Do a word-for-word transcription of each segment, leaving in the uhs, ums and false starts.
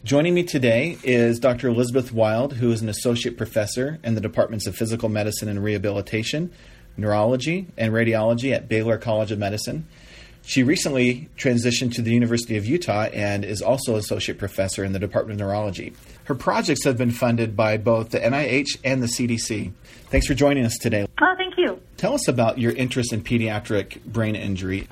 Joining me today is Doctor Elizabeth Wild, who is an associate professor in the Departments of Physical Medicine and Rehabilitation, Neurology, and Radiology at Baylor College of Medicine. She recently transitioned to the University of Utah and is also associate professor in the Department of Neurology. Her projects have been funded by both the N I H and the C D C. Thanks for joining us today. Oh, thank you. Tell us about your interest in pediatric brain injury.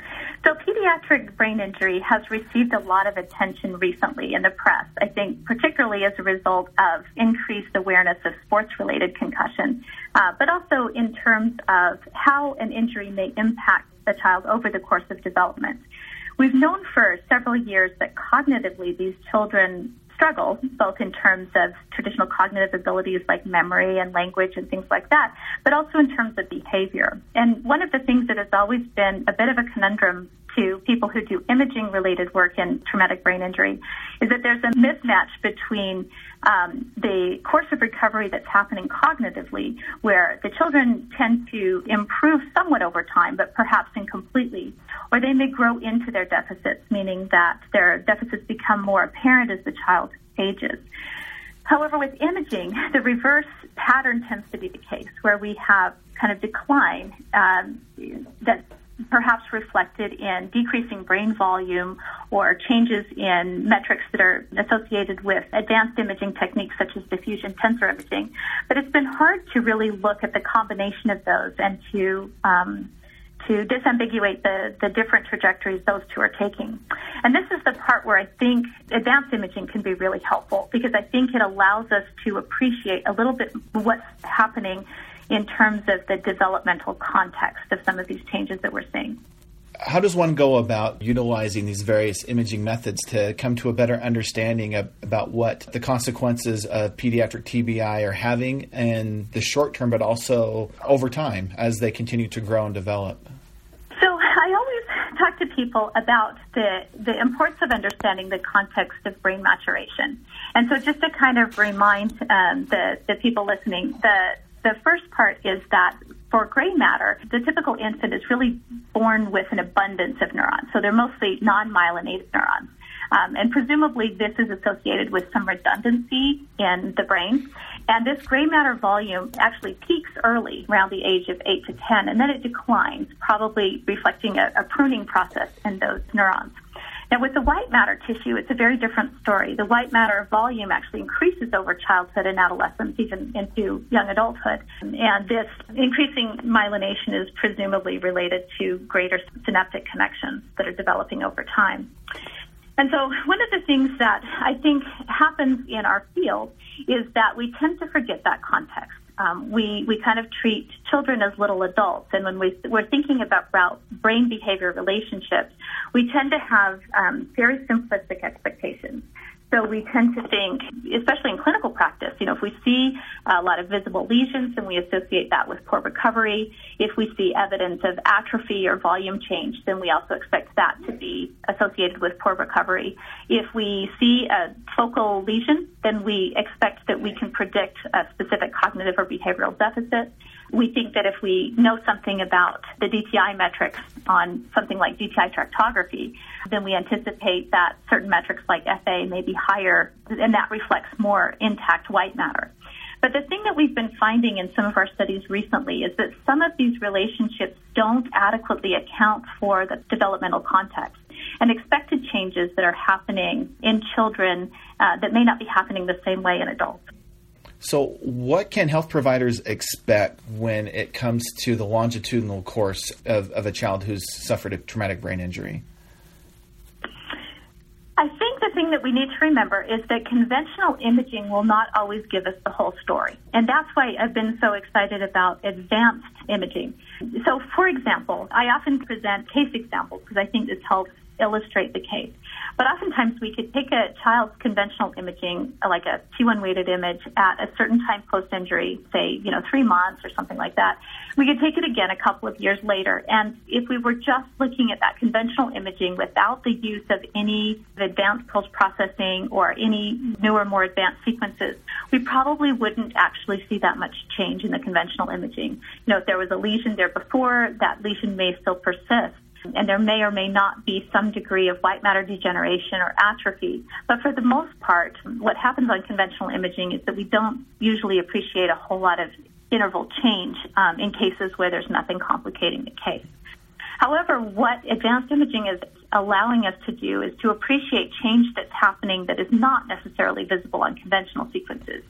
So pediatric brain injury has received a lot of attention recently in the press, I think particularly as a result of increased awareness of sports-related concussion, uh, but also in terms of how an injury may impact a child over the course of development. We've known for several years that cognitively these children struggle, both in terms of traditional cognitive abilities like memory and language and things like that, but also in terms of behavior. And one of the things that has always been a bit of a conundrum to people who do imaging-related work in traumatic brain injury is that there's a mismatch between um, the course of recovery that's happening cognitively, where the children tend to improve somewhat over time, but perhaps incompletely, or they may grow into their deficits, meaning that their deficits become more apparent as the child ages. However, with imaging, the reverse pattern tends to be the case, where we have kind of decline um, that perhaps reflected in decreasing brain volume or changes in metrics that are associated with advanced imaging techniques such as diffusion tensor imaging. But it's been hard to really look at the combination of those and to um, to disambiguate the, the different trajectories those two are taking. And this is the part where I think advanced imaging can be really helpful, because I think it allows us to appreciate a little bit what's happening in terms of the developmental context of some of these changes that we're seeing. How does one go about utilizing these various imaging methods to come to a better understanding of, about what the consequences of pediatric T B I are having in the short term, but also over time as they continue to grow and develop? So I always talk to people about the, the importance of understanding the context of brain maturation. And so just to kind of remind um, the, the people listening, the The first part is that for gray matter, the typical infant is really born with an abundance of neurons. So they're mostly non-myelinated neurons. Um, and presumably this is associated with some redundancy in the brain. And this gray matter volume actually peaks early, around the age of eight to ten, and then it declines, probably reflecting a, a pruning process in those neurons. Now, with the white matter tissue, it's a very different story. The white matter volume actually increases over childhood and adolescence, even into young adulthood. And this increasing myelination is presumably related to greater synaptic connections that are developing over time. And so one of the things that I think happens in our field is that we tend to forget that context. Um, we, we kind of treat children as little adults, and when we, we're thinking about brain-behavior relationships, we tend to have um, very simplistic expectations. So we tend to think, especially in clinical practice, you know, if we see a lot of visible lesions, then we associate that with poor recovery. If we see evidence of atrophy or volume change, then we also expect that to be associated with poor recovery. If we see a focal lesion, then we expect that we can predict a specific cognitive or behavioral deficit. We think that if we know something about the D T I metrics on something like D T I tractography, then we anticipate that certain metrics like F A may be higher, and that reflects more intact white matter. But the thing that we've been finding in some of our studies recently is that some of these relationships don't adequately account for the developmental context and expected changes that are happening in children uh, that may not be happening the same way in adults. So what can health providers expect when it comes to the longitudinal course of, of a child who's suffered a traumatic brain injury? I think the thing that we need to remember is that conventional imaging will not always give us the whole story. And that's why I've been so excited about advanced imaging. So, for example, I often present case examples because I think this helps illustrate the case. But oftentimes we could take a child's conventional imaging, like a T one weighted image, at a certain time post-injury, say, you know, three months or something like that. We could take it again a couple of years later. And if we were just looking at that conventional imaging without the use of any advanced post-processing or any newer, more advanced sequences, we probably wouldn't actually see that much change in the conventional imaging. You know, if there was a lesion there before, that lesion may still persist. and there may or may not be some degree of white matter degeneration or atrophy. But for the most part, what happens on conventional imaging is that we don't usually appreciate a whole lot of interval change um, in cases where there's nothing complicating the case. However, what advanced imaging is allowing us to do is to appreciate change that's happening that is not necessarily visible on conventional sequences.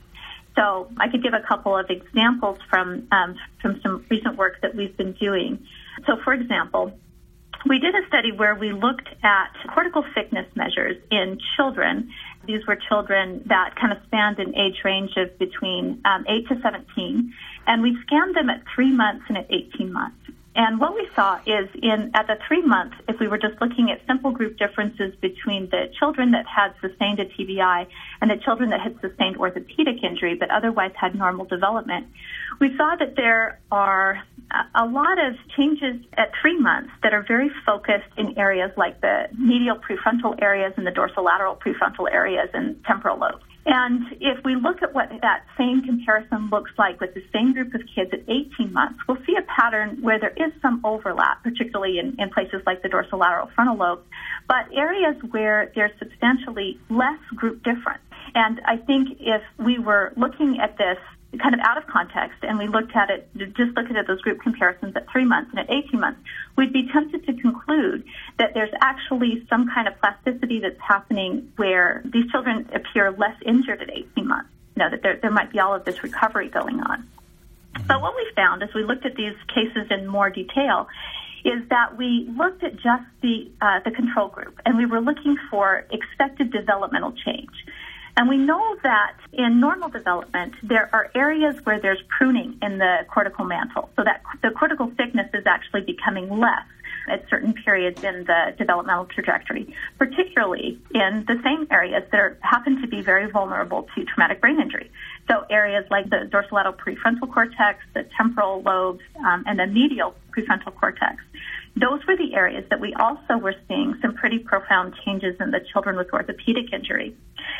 So I could give a couple of examples from um, from some recent work that we've been doing. So, for example, we did a study where we looked at cortical thickness measures in children. These were children that kind of spanned an age range of between um, eight to seventeen, and we scanned them at three months and at eighteen months. And what we saw is in at the three months, if we were just looking at simple group differences between the children that had sustained a T B I and the children that had sustained orthopedic injury but otherwise had normal development, we saw that there are a lot of changes at three months that are very focused in areas like the medial prefrontal areas and the dorsolateral prefrontal areas and temporal lobes. And if we look at what that same comparison looks like with the same group of kids at eighteen months, we'll see a pattern where there is some overlap, particularly in, in places like the dorsolateral frontal lobe, but areas where there's substantially less group difference. And I think if we were looking at this kind of out of context and we looked at it, just looking at those group comparisons at three months and at eighteen months, we'd be tempted to conclude that there's actually some kind of plasticity that's happening where these children appear less injured at eighteen months. You know, that there, there might be all of this recovery going on. Mm-hmm. But what we found as we looked at these cases in more detail is that we looked at just the uh, the control group, and we were looking for expected developmental change. And we know that in normal development, there are areas where there's pruning in the cortical mantle, so that the cortical thickness is actually becoming less at certain periods in the developmental trajectory, particularly in the same areas that are, happen to be very vulnerable to traumatic brain injury. So areas like the dorsolateral prefrontal cortex, the temporal lobes, um, and the medial prefrontal cortex. Those were the areas that we also were seeing some pretty profound changes in the children with orthopedic injury.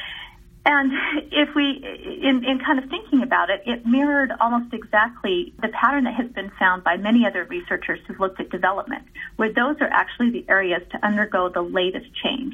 And if we, in, in kind of thinking about it, it mirrored almost exactly the pattern that has been found by many other researchers who've looked at development, where those are actually the areas to undergo the latest change.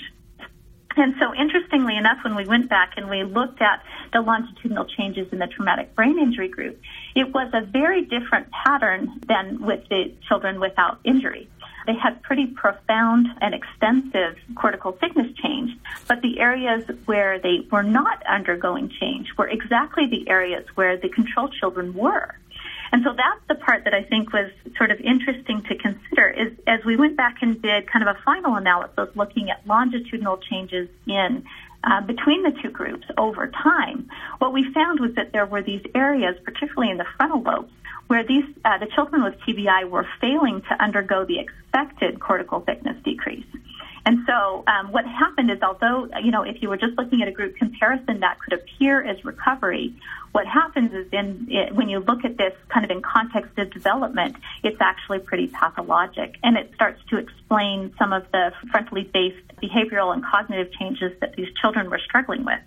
And so interestingly enough, when we went back and we looked at the longitudinal changes in the traumatic brain injury group, it was a very different pattern than with the children without injury. They had pretty profound and extensive cortical thickness change, but the areas where they were not undergoing change were exactly the areas where the control children were. And so that's the part that I think was sort of interesting to consider is as we went back and did kind of a final analysis looking at longitudinal changes in uh, between the two groups over time, what we found was that there were these areas, particularly in the frontal lobes, where these uh, the children with T B I were failing to undergo the expected cortical thickness decrease. And so um, what happened is, although, you know, if you were just looking at a group comparison, that could appear as recovery, what happens is in it, when you look at this kind of in context of development, it's actually pretty pathologic. And it starts to explain some of the frontally based behavioral and cognitive changes that these children were struggling with.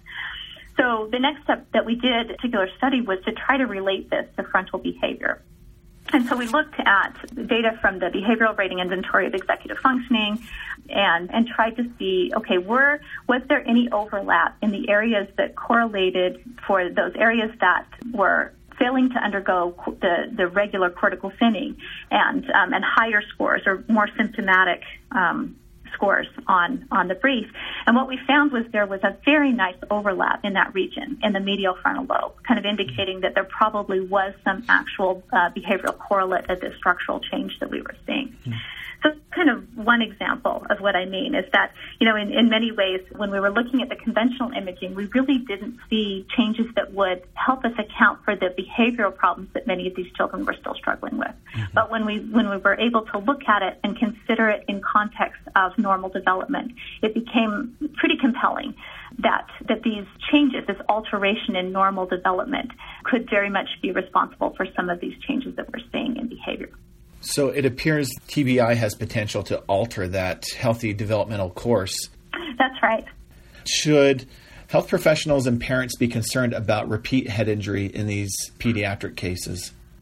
So the next step that we did, a particular study, was to try to relate this to frontal behavior. And so we looked at data from the Behavioral Rating Inventory of Executive Functioning and, and tried to see, okay, were, was there any overlap in the areas that correlated for those areas that were failing to undergo the, the regular cortical thinning and, um, and higher scores or more symptomatic um scores on, on the brief. And what we found was there was a very nice overlap in that region, in the medial frontal lobe, kind of indicating that there probably was some actual uh, behavioral correlate of this structural change that we were seeing. Mm-hmm. So kind of one example of what I mean is that, you know, in, in many ways, when we were looking at the conventional imaging, we really didn't see changes that would help us account for the behavioral problems that many of these children were still struggling with. Mm-hmm. But when we when we were able to look at it and consider it in context of normal development, it became pretty compelling that that these changes, this alteration in normal development, could very much be responsible for some of these changes that we're seeing in behavior. So it appears T B I has potential to alter that healthy developmental course. That's right. Should health professionals and parents be concerned about repeat head injury in these pediatric cases?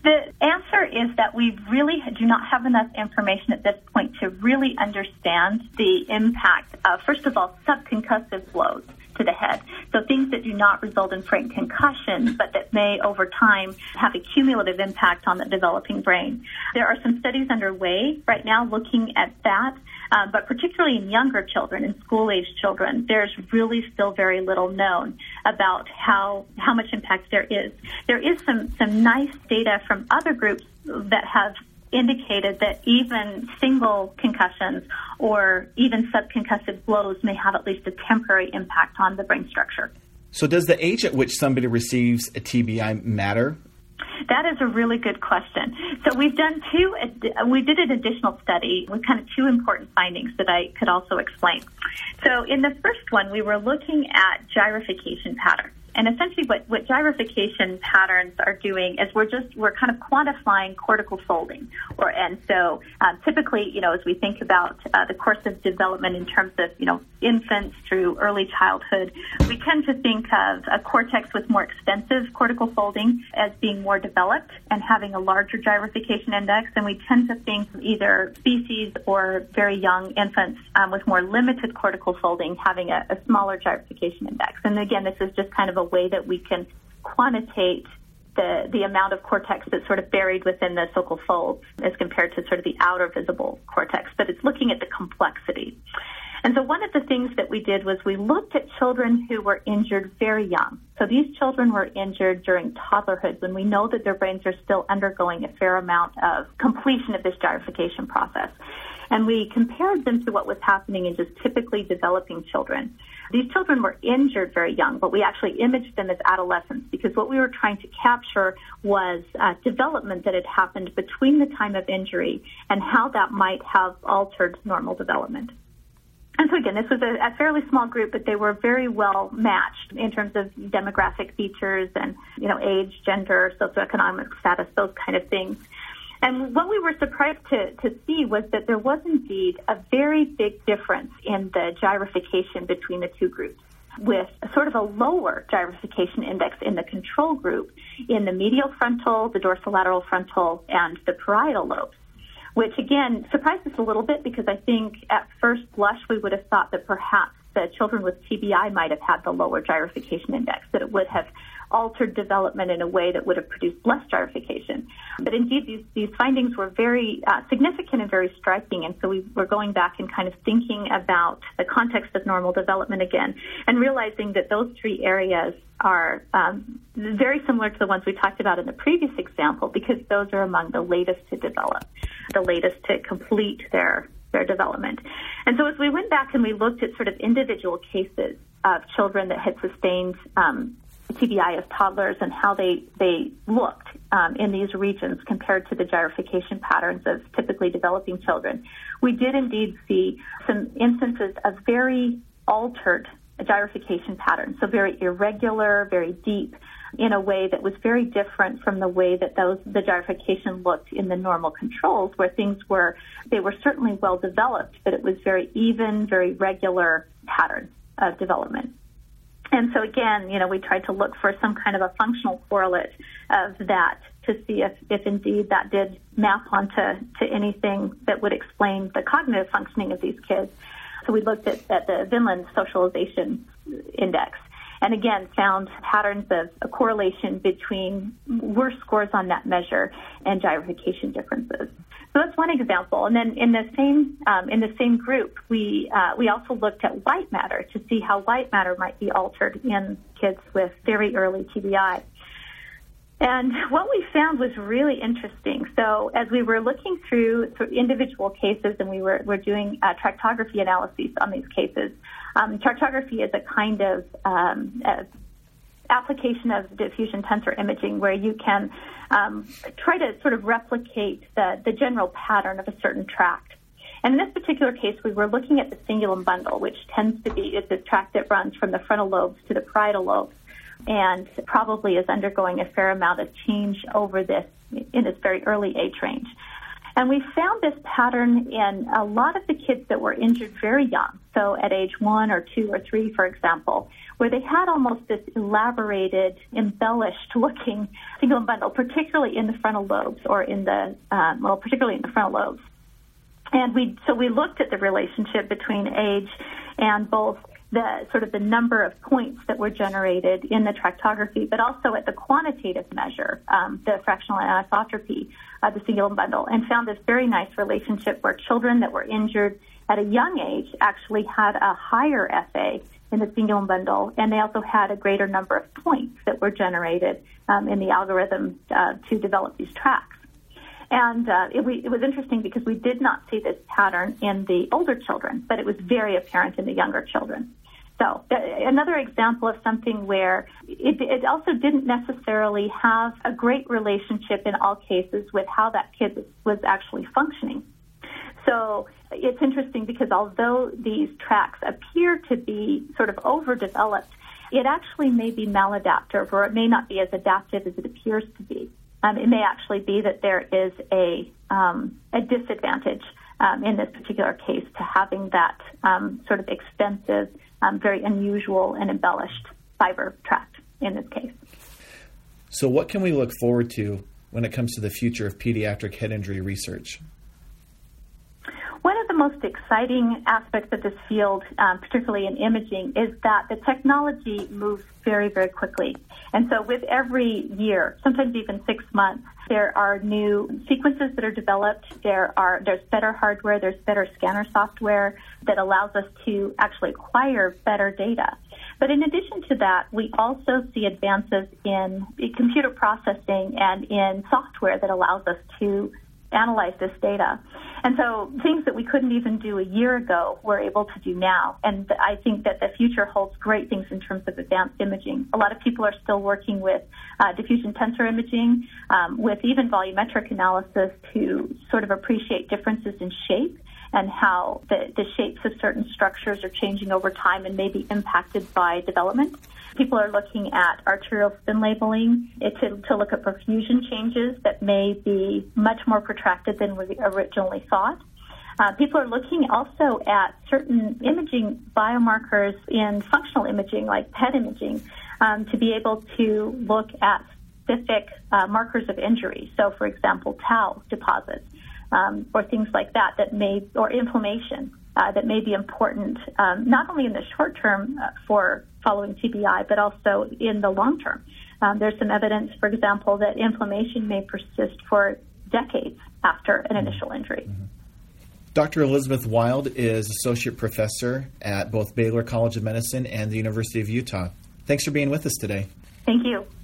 The answer is that we really do not have enough information at this point to really understand the impact of, first of all, subconcussive blows to the head. So things that do not result in frank concussion, but that may over time have a cumulative impact on the developing brain. There are some studies underway right now looking at that, uh, but particularly in younger children, in school-age children, there's really still very little known about how how much impact there is. There is some, some nice data from other groups that have indicated that even single concussions or even subconcussive blows may have at least a temporary impact on the brain structure. So does the age at which somebody receives a T B I matter? That is a really good question. So we've done two, we did an additional study with kind of two important findings that I could also explain. So in the first one, we were looking at gyrification patterns. And essentially what, what gyrification patterns are doing is we're just, we're kind of quantifying cortical folding. Or, and so um, typically, you know, as we think about uh, the course of development in terms of, you know, infants through early childhood, we tend to think of a cortex with more extensive cortical folding as being more developed and having a larger gyrification index. And we tend to think either species or very young infants um, with more limited cortical folding having a, a smaller gyrification index. And again, this is just kind of a way that we can quantitate the the amount of cortex that's sort of buried within the sulcal fold as compared to sort of the outer visible cortex, but it's looking at the complexity. And so one of the things that we did was we looked at children who were injured very young. So these children were injured during toddlerhood when we know that their brains are still undergoing a fair amount of completion of this gyrification process. And we compared them to what was happening in just typically developing children. These children were injured very young, but we actually imaged them as adolescents because what we were trying to capture was uh, development that had happened between the time of injury and how that might have altered normal development. And so again, this was a, a fairly small group, but they were very well matched in terms of demographic features and, you know, age, gender, socioeconomic status, those kind of things. And what we were surprised to, to see was that there was indeed a very big difference in the gyrification between the two groups, with sort of a lower gyrification index in the control group in the medial frontal, the dorsolateral frontal, and the parietal lobes, which again surprised us a little bit because I think at first blush we would have thought that perhaps the children with T B I might have had the lower gyrification index, that it would have altered development in a way that would have produced less gyrification. But indeed, these, these findings were very uh, significant and very striking, and so we were going back and kind of thinking about the context of normal development again and realizing that those three areas are um, very similar to the ones we talked about in the previous example because those are among the latest to develop, the latest to complete their their development. And so as we went back and we looked at sort of individual cases of children that had sustained um, T B I as toddlers and how they, they looked um, in these regions compared to the gyrification patterns of typically developing children, we did indeed see some instances of very altered gyrification patterns, so very irregular, very deep, in a way that was very different from the way that those the gyrification looked in the normal controls, where things were, they were certainly well developed, but it was very even, very regular pattern of development. And so again, you know, we tried to look for some kind of a functional correlate of that to see if, if indeed that did map onto to anything that would explain the cognitive functioning of these kids. So we looked at, at the Vineland Socialization Index and again found patterns of a correlation between worse scores on that measure and gyrification differences. So that's one example. And then in the same um, in the same group, we uh, we also looked at white matter to see how white matter might be altered in kids with very early T B I. And what we found was really interesting. So as we were looking through sort of individual cases and we were, were doing uh, tractography analyses on these cases, um, tractography is a kind of um, a application of diffusion tensor imaging where you can um, try to sort of replicate the, the general pattern of a certain tract. And in this particular case, we were looking at the cingulum bundle, which tends to be it's a tract that runs from the frontal lobes to the parietal lobes, and probably is undergoing a fair amount of change over this in this very early age range. And we found this pattern in a lot of the kids that were injured very young, so at age one or two or three, for example, where they had almost this elaborated, embellished-looking cingulate bundle, particularly in the frontal lobes or in the, um, well, particularly in the frontal lobes. And we so we looked at the relationship between age and both the sort of the number of points that were generated in the tractography, but also at the quantitative measure, um, the fractional anisotropy of the cingulate bundle, and found this very nice relationship where children that were injured at a young age actually had a higher F A in the cingulate bundle, and they also had a greater number of points that were generated um, in the algorithm uh, to develop these tracks. And uh, it, we, it was interesting because we did not see this pattern in the older children, but it was very apparent in the younger children. So uh, another example of something where it, it also didn't necessarily have a great relationship in all cases with how that kid was, was actually functioning. So it's interesting because although these tracks appear to be sort of overdeveloped, it actually may be maladaptive, or it may not be as adaptive as it appears to be. Um, it may actually be that there is a, um, a disadvantage um, in this particular case to having that um, sort of expensive, um, very unusual and embellished fiber tract in this case. So what can we look forward to when it comes to the future of pediatric head injury research? One of the most exciting aspects of this field, um, particularly in imaging, is that the technology moves very, very quickly. And so with every year, sometimes even six months, there are new sequences that are developed. There are there's better hardware, there's better scanner software that allows us to actually acquire better data. But in addition to that, we also see advances in computer processing and in software that allows us to analyze this data. And so things that we couldn't even do a year ago, we're able to do now. And I think that the future holds great things in terms of advanced imaging. A lot of people are still working with uh, diffusion tensor imaging, um, with even volumetric analysis to sort of appreciate differences in shape and how the, the shapes of certain structures are changing over time and may be impacted by development. People are looking at arterial spin labeling to, to look at perfusion changes that may be much more protracted than we originally thought. Uh, people are looking also at certain imaging biomarkers in functional imaging, like P E T imaging, um, to be able to look at specific uh, markers of injury. So, for example, tau deposits um, or things like that that may, or inflammation. Uh, that may be important um, not only in the short term uh, for following T B I, but also in the long term. Um, there's some evidence, for example, that inflammation may persist for decades after an initial injury. Mm-hmm. Doctor Elizabeth Wild is Associate Professor at both Baylor College of Medicine and the University of Utah. Thanks for being with us today. Thank you.